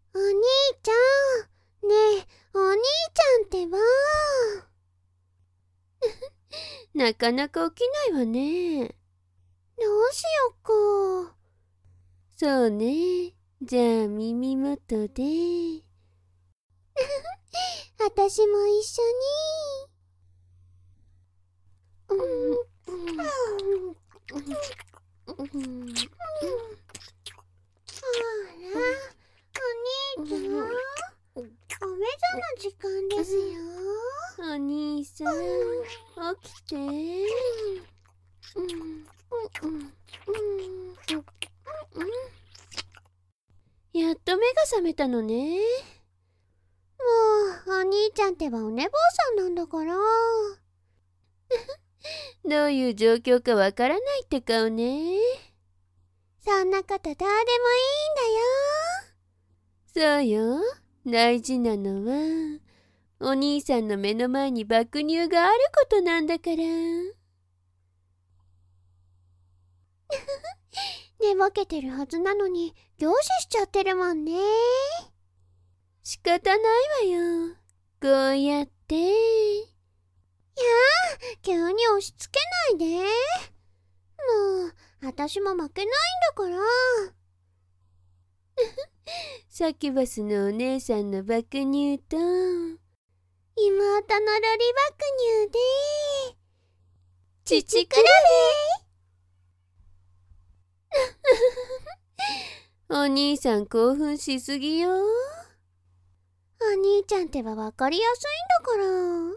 お兄ちゃん。ねえ、お兄ちゃんってば。 なかなか起きないわね。 どうしよっか。 そうね。じゃあ耳元で。 私も一緒に。あら、お兄ちゃん。お目覚の時間ですよ。 お兄さん、起きて。やっと目が覚めたのね。 もう、お兄ちゃんってばお寝坊さんなんだから。 どういう状況かわからないって顔ね。 そんなことどうでもいいんだよ。 そうよ。大事なのは、お兄さんの目の前に爆乳があることなんだから。 寝ぼけてるはずなのに凝視しちゃってるもんね。 仕方ないわよ。こうやって。 いやあ、急に押し付けないで。もう、私も負けないんだから。 サキュバスのお姉さんの爆乳と、 妹のロリ爆乳で、 乳比べ。お兄さん興奮しすぎよ。 お兄ちゃんってば分かりやすいんだから。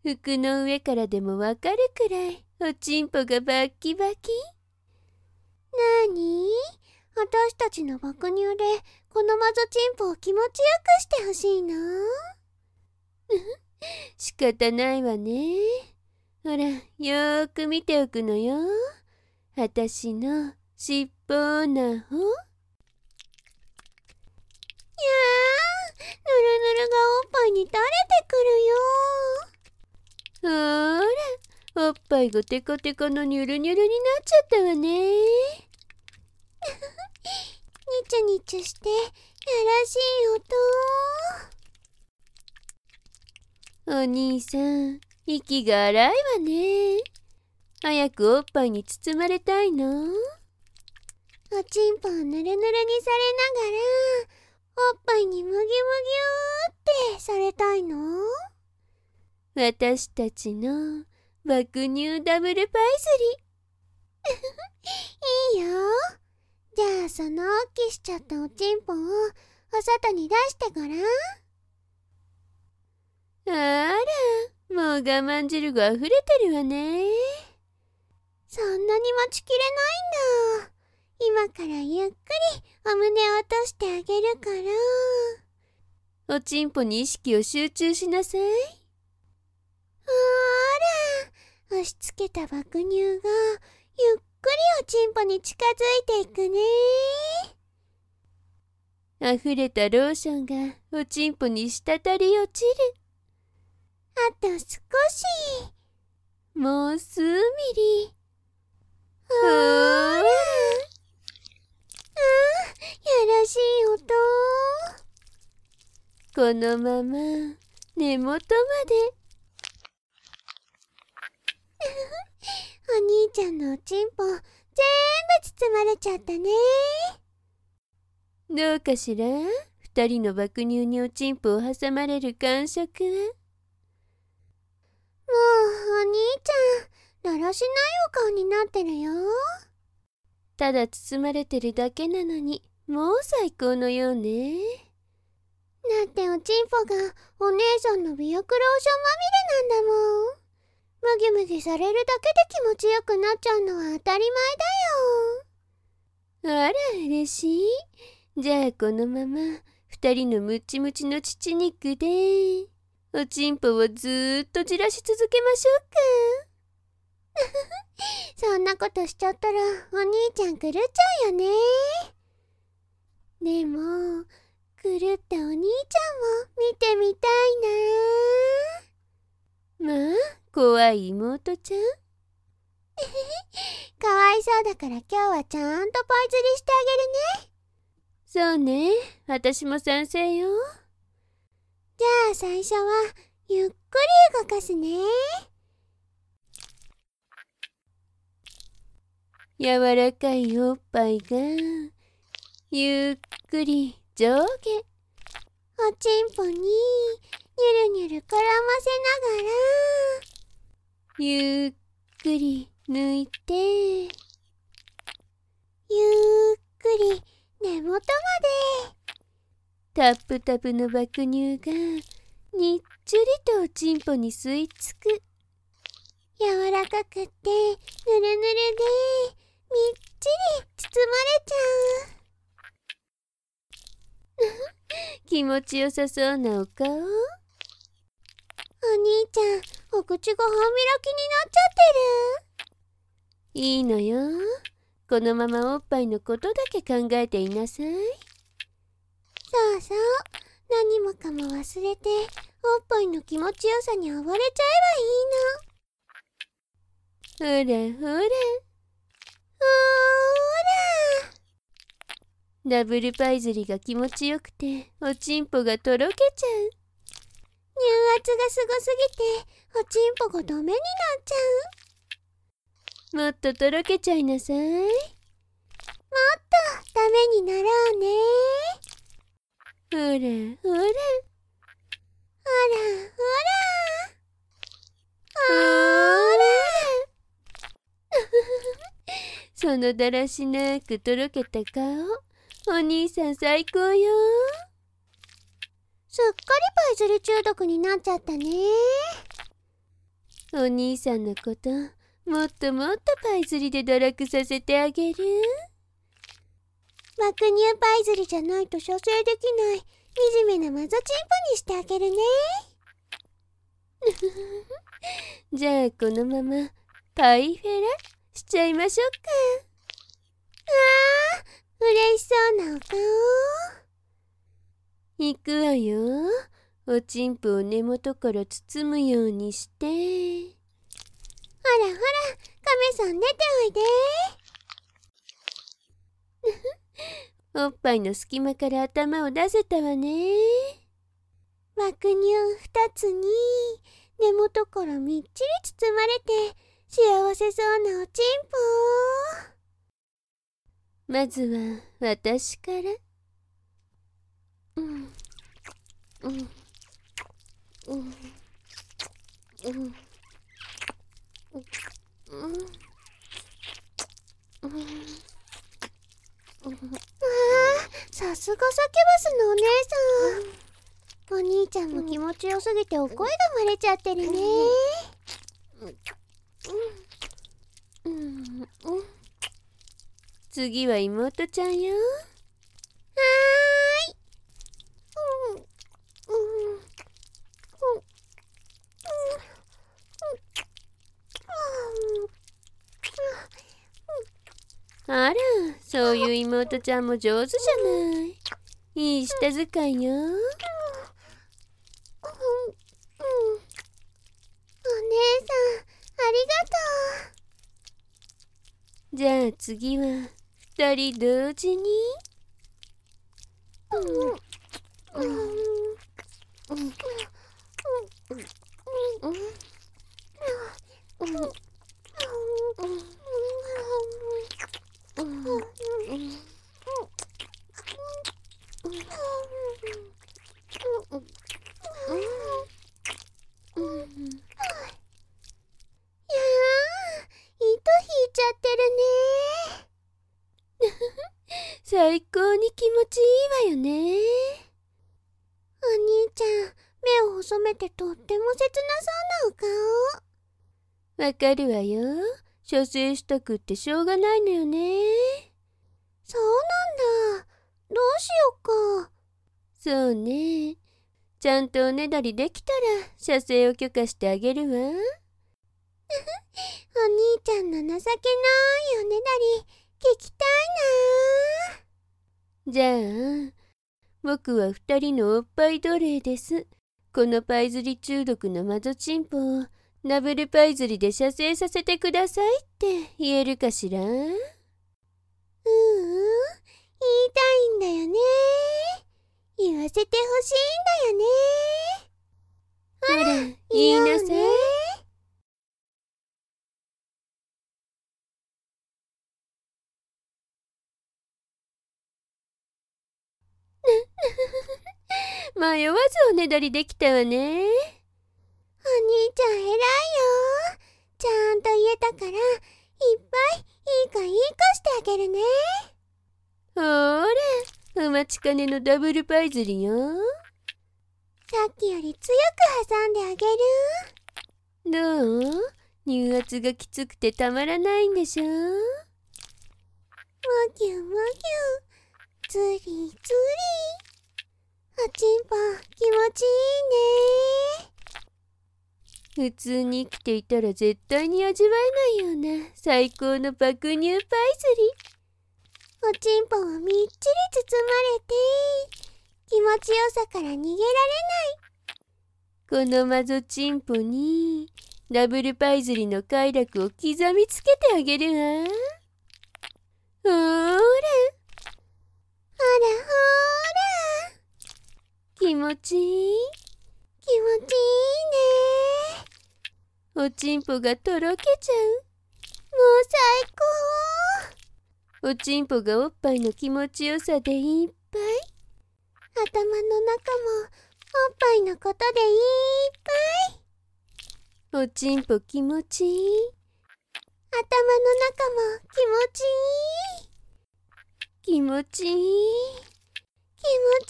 服の上からでもわかるくらいおちんぽがバッキバキ。 なに？私たちの爆乳でこのマゾチンポを気持ちよくしてほしいの？ 仕方ないわね。ほら、よーく見ておくのよ。あたしの尻尾なほ。 いやー、ぬるぬるがおっぱいに垂れてくほーら、おっぱいがテコテコのニュルニュルになっちゃったわね。 るよ。ニチュニチュしてやらしい音。 お兄さん、息が荒いわね。早くおっぱいに包まれたいの？ おちんぽをぬるぬるにされながらおっぱいにムギムギゅーってされたいの？ 私たちの爆乳ダブルパイいいよ。じゃあその大きしちゃったおちんぽをお外に出してごらん。 ズリ。あら、もう我慢汁が溢れてるわね。 そんなに待ちきれないんだ。今からゆっくりお胸を落としてあげるから。 おちんぽに意識を集中しなさい。 ほーら、押し付けた爆乳がゆっくりおちんぽに近づいていくね。 溢れたローションがおちんぽに滴り落ちる。 あと少し。 もう数ミリ。 ほーら。やらしい音。 このまま根元まで。 お兄ちゃんのおちんぽ全部包まれちゃったね。 どうかしら？二人の爆乳におちんぽを挟まれる感触は？ もうお兄ちゃんだらしないお顔になってるよ。 ただ包まれてるだけなのに、もう最高のようね。 だっておちんぽがお姉さんの美容クローションまみれなんだもん。むぎむぎされるだけで気持ちよくなっちゃうのは当たり前だよ。 あら、嬉しい。じゃあこのまま二人のムチムチの乳肉でおちんぽをずーっとじらし続けましょうか。 そんなことしちゃったらお兄ちゃん狂っちゃうよね。でも狂ったお兄ちゃんも見てみたいな。 まあ、怖い妹ちゃん。 かわいそうだから今日はちゃんとポイ釣りしてあげるね。 そうね。 私も賛成よ。 じゃあ最初はゆっくり動かすね。 柔らかいおっぱいがゆっくり上下。 おちんぽににゅるにゅる絡ませながらゆっくり抜いて、 ゆっくり根元まで。 タップタプの爆乳がにっちゅりとおちんぽに吸い付く。 柔らかくってぬるぬるでみっちり包まれちゃう。 気持ちよさそうなお顔。 お兄ちゃん、お口が半開きになっちゃってる。 いいのよ。このままおっぱいのことだけ考えていなさい。 そうそう、何もかも忘れておっぱいの気持ちよさに溺れちゃえばいいの。 ほらほら、ダブルパイズリが気持ちよくておちんぽがとろけちゃう。 乳圧がすごすぎておちんぽがダメになっちゃう。 もっととろけちゃいなさい。 もっとダメになろうね。 ほらほら、 ほらほら。 そのだらしなくとろけた顔、お兄さん最高よ。 すっかりパイズリ中毒になっちゃったね。 お兄さんのこともっともっとパイズリで堕落させてあげる。 爆乳パイズリじゃないと射精できない惨めなマゾチンポにしてあげるね。 じゃあこのままパイフェラしちゃいましょうか。 嬉しそうなお顔。 いくわよ。おちんぽを根元から包むようにして。 ほらほら、亀さん出ておいで。 おっぱいの隙間から頭を出せたわね。 爆乳2つに根元からみっちり包まれて幸せそうなおちんぽ。 まずは私から。 さすがサキバスのお姉さん。お兄ちゃんも気持ちよすぎてお声が漏れちゃってるね。 次は妹ちゃんよ。 はーい。 あら、そういう妹ちゃんも上手じゃない。いい舌遣いよ。 お姉さん、ありがとう。 じゃあ次は二人同時に。最高に気持ちいいわよね。 お兄ちゃん、目を細めてとっても切なそうなお顔。 わかるわよ。射精したくってしょうがないのよね。 そうなんだ。どうしようか。 そうね。ちゃんとおねだりできたら射精を許可してあげるわ。 お兄ちゃんの情けないおねだり聞きたいじゃあ僕は二人のおっぱい奴隷です。このパイズリ中毒のマゾチンポをダブルパイズリで射精させてくださいって言えるかしら。 言いたいんだよね。 せてほしいんだよね。 ほら、言いなさい。迷わずおねだりできたわね。 お兄ちゃん偉いよ。ちゃんと言えたから、いっぱいいい子してあげるね。 ほーら、お待ちかねのダブルパイズリよ。 さっきより強く挟んであげる。 どう？乳圧がきつくてたまらないんでしょ？ もぎゅもぎゅ、つりつり。おちんぽ気持ちいいね。 普通に生きていたら絶対に味わえないような最高の爆乳パイズリ。 おちんぽはみっちり包まれて、気持ちよさから逃げられない。 このマゾチンポにダブルパイズリの快楽を刻みつけてあげるわ。ほーら、 ほらほら。 気持ちいい？ 気持ちいいね。 おちんぽがとろけちゃう。 もう最高。 おちんぽがおっぱいの気持ちよさでいっぱい。 頭の中もおっぱいのことでいっぱい。 おちんぽ気持ちいい？ 頭の中も気持ちいい。 気持ちいい？ 気持ち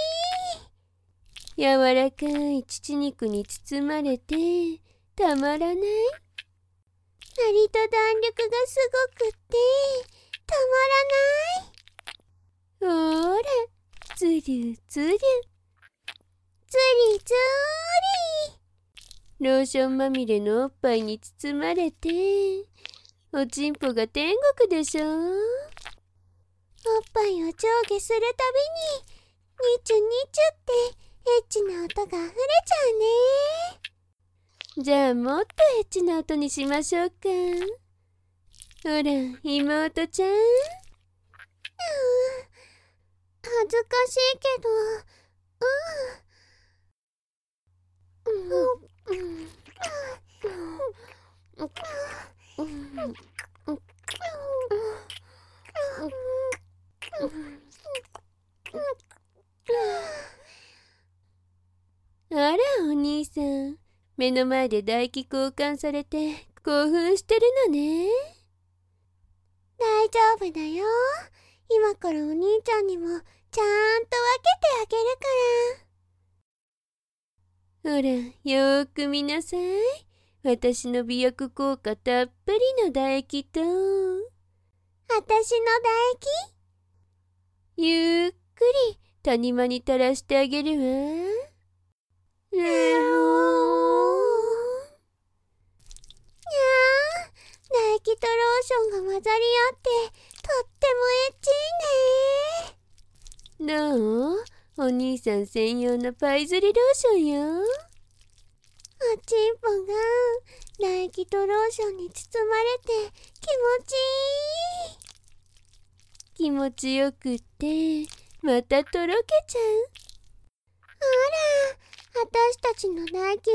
いい。 柔らかい乳肉に包まれてたまらない。 張りと弾力がすごくってたまらない。 ほーら、つりゅつりゅ。 つりつローションまみれのおっぱいに包まれておちんぽが天国でしょ。 り。おっぱいを上下するたびにニチュニチュってエッチな音が溢れちゃうね。 じゃあもっとエッチな音にしましょうか。ほら、妹ちゃん。 恥ずかしいけど、 あら、お兄さん。目の前で唾液交換されて興奮してるのね。 大丈夫だよ。今からお兄ちゃんにもちゃんと分けてあげるから。 ほら、よーく見なさい。私の美薬効果たっぷりの唾液と、 私の唾液？ ゆっくり谷間に垂らしてあげるわ。 にゃー、唾液とローションが混ざり合ってとってもエッチいね。 どう？お兄さん専用のパイズリローションよ。 おちんぽが唾液とローションに包まれて気持ちいい。 気持ちよくってまたとろけちゃあら、私たちの唾液をもっと感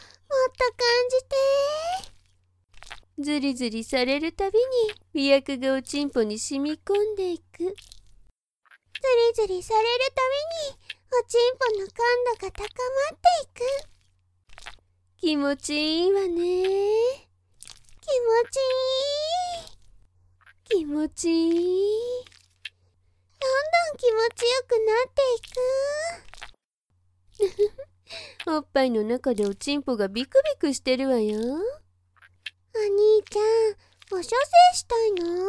じて。 う。ずりずりされるたびに美薬がおちんぽに染み込んでいく。 ずりずりされるたびにおちんぽの感度が高まっていく。 気持ちいいわね。 気持ちいい。 気持ちいい。 どんどん気持ちよくなっていく。 おっぱいの中でおちんぽがビクビクしてるわよ。 お兄ちゃん、お射精したいの？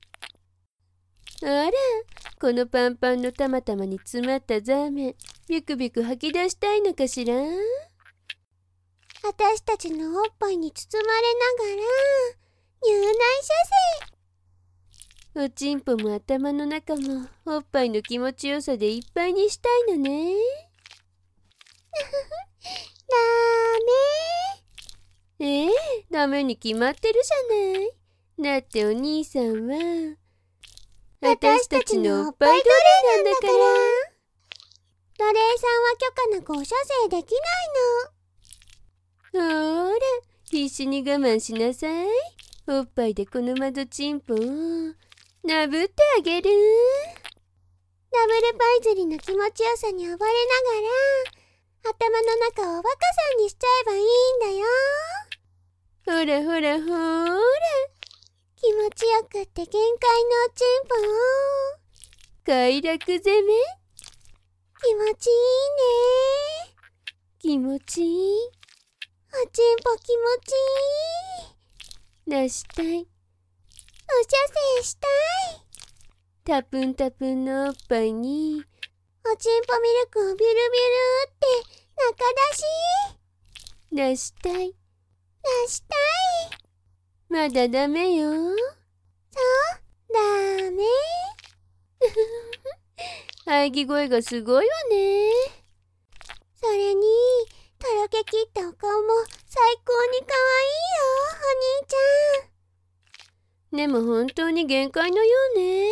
あら、このパンパンのたまたまに詰まったザーメン、ビクビク吐き出したいのかしら。 私たちのおっぱいに包まれながら入内射精。 おちんぽも頭の中もおっぱいの気持ちよさでいっぱいにしたいのね。 ダええ、ダメに決まってるじゃない。だってお兄さんはメ。 私たちのおっぱい奴隷なんだから。 奴隷さんは許可なくお射精できないほら、必死に我慢しなさい。おっぱいでこの窓チンポをなぶってあげる。 ダブルパイズリの気持ちよさに溺れながら、頭の中を若さんにしちゃえばいいんだよ。 ほらほらほら。 気持ちよくって限界のおちんぽを快楽攻め。 気持ちいいね。 気持ちいい。 おちんぽ気持ちいい。 出したい。 お射精したい。 タプンタプンのおっぱいにおちんぽミルクをビュルビュルって中出し出したい。 出したい。 まだダメよ。 そうダメ。 喘ぎ声がすごいわね。 それにとろけきったお顔も最高にかわいいよ、お兄ちゃん。 でも本当に限界のようね。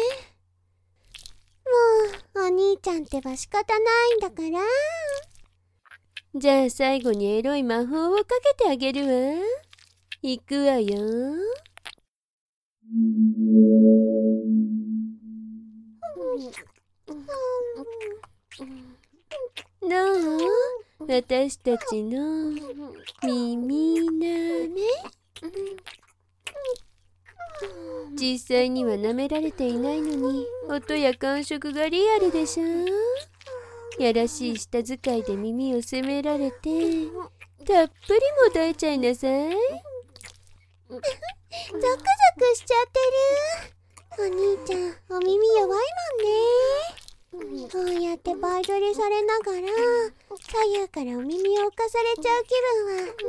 もうお兄ちゃんってば仕方ないんだから。 じゃあ最後にエロい魔法をかけてあげるわ。いくわよ。どう？私たちの耳なめ。実際には舐められていないのに音や感触がリアルでしょ。やらしい舌使いで耳を責められてたっぷりも抱いちゃいなさい。 ゾクゾクしちゃってる。お兄ちゃんお耳弱いもんね。こうやってパイドリされながら左右からお耳を浮かされちゃう気分は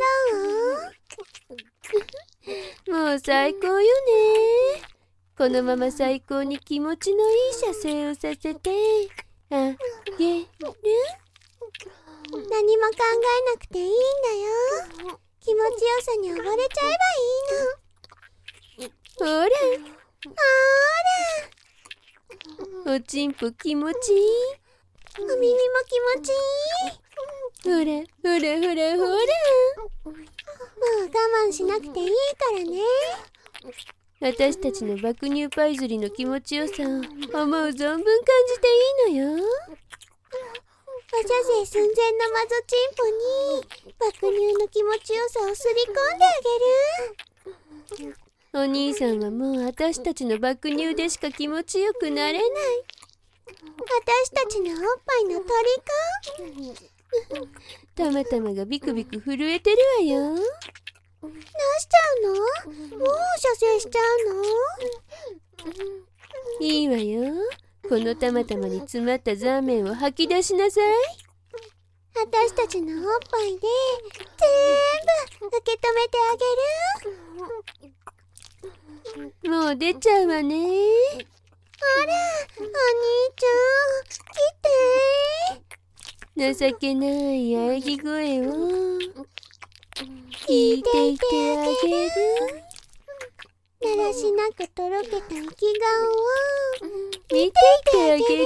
どう？ もう最高よね。このまま最高に気持ちのいい射精をさせてあげる。 何も考えなくていいんだよ。気持ちよさに溺れちゃえばいいの。 ほらおちんぽ気持ちいい。 お耳も気持ちいい。 ほらほらほらほら。 もう我慢しなくていいからね。 私たちの爆乳パイズリの気持ちよさを思う存分感じていいのよ。 お射精寸前のマゾチンポに爆乳の気持ちよさをすり込んであげる。 お兄さんはもう私たちの爆乳でしか気持ちよくなれない。 私たちのおっぱいの虜。 たまたまがビクビク震えてるわよ。 どうしちゃうの？もう射精しちゃうの？ いいわよ。このたまたまに詰まったザーメンを吐き出しなさい。 私たちのおっぱいで全部受け止めてあげる。 もう出ちゃうわね。 あら、お兄ちゃん来て。 情けない喘ぎ声を聞いていてあげる。 だらしなくとろけた生き顔を見ていてあげる。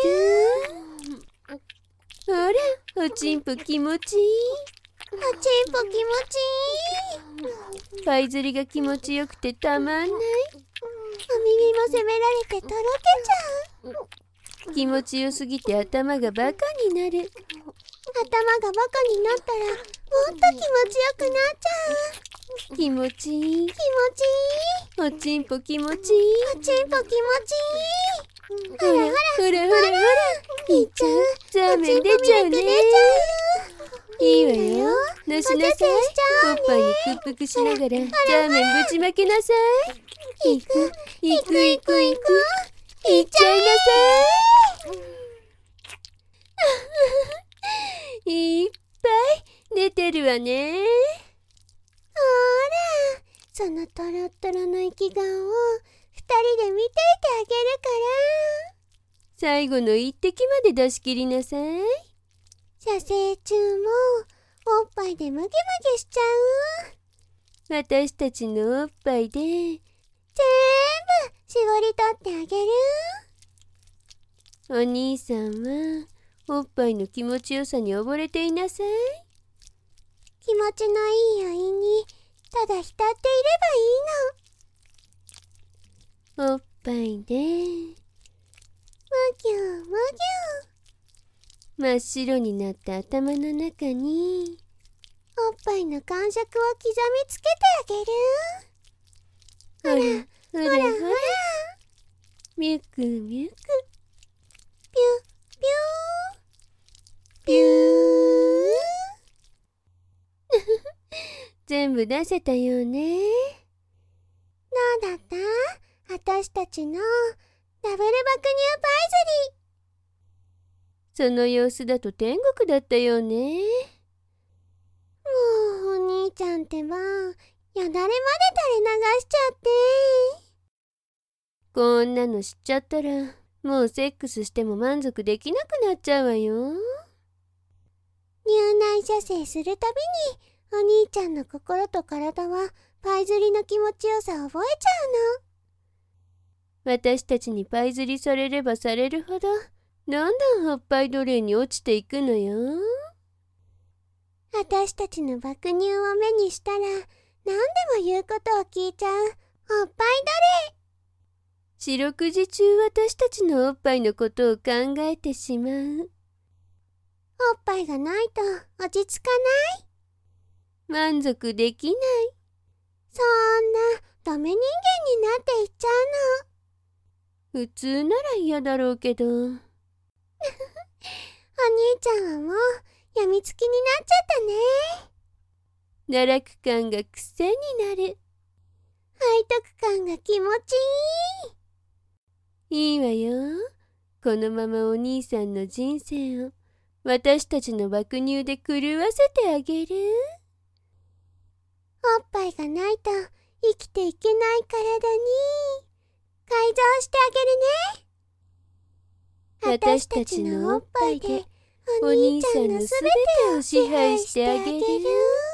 ほらおちんぽ気持ちいい。 おちんぽ気持ちいい。 パイズリが気持ちよくてたまんない。 お耳も責められてとろけちゃう。 気持ちよすぎて頭がバカになる。 頭がバカになったらもっと気持ちよくなっちゃう。 気持ちいい。 気持ちいい。 おちんぽ気持ちいい。 おちんぽ気持ちいい。 ほらほらほらほら。 いっちゃう。 ザーメン出ちゃうね。いいわよ。なしなさい。おっぱいに屈服しながらザーメンぶちまけなさい。いくいくいくいく。いっちゃいなさい。いっぱい出てるわね。 ほら、そのトロットロの生き顔を2人で見ていてあげるから。 最後の一滴まで出し切りなさい。 射精中もおっぱいでムギムギしちゃう。 私たちのおっぱいで全部絞り取ってあげる。 お兄さんはおっぱいの気持ちよさに溺れていなさい。 気持ちのいいお湯にただ浸っていればいいの。 おっぱいでむぎゅむ真っ白になった頭の中にぎゅ。おっぱいの感触を刻みつけてあげる。 ほらほらほら、みゅくみゅく、 ピュピューピュー。 全部出せたよね。 どうだった？私たちのダブル爆乳パイその様子だと天国だったよね。 ズリー。もうお兄ちゃんってば、よだれまで垂れ流しちゃって。 こんなの知っちゃったら、もうセックスしても満足できなくなっちゃうわよ。 入内射精するたびに、お兄ちゃんの心と体はパイ釣りの気持ちよさを覚えちゃうの。 私たちにパイ釣りされればされるほど、どんどんおっぱい奴隷に落ちていくのよ。 私たちの爆乳を目にしたら、何でも言うことを聞いちゃうおっぱい四六時中私たちのおっぱいのことを考えてしまう。 奴隷。おっぱいがないと落ち着かない。 満足できない。 そんなダメ人間になっていっちゃうの。 普通なら嫌だろうけど。 お兄ちゃんはもうやみつきになっちゃったね。 堕落感が癖になる。 背徳感が気持ちいい。 いいわよ。このままお兄さんの人生を私たちの爆乳で狂わせてあげる。 おっぱいがないと生きていけない体に改造してあげるね。 私たちのおっぱいでお兄さんのすべてを支配してあげる。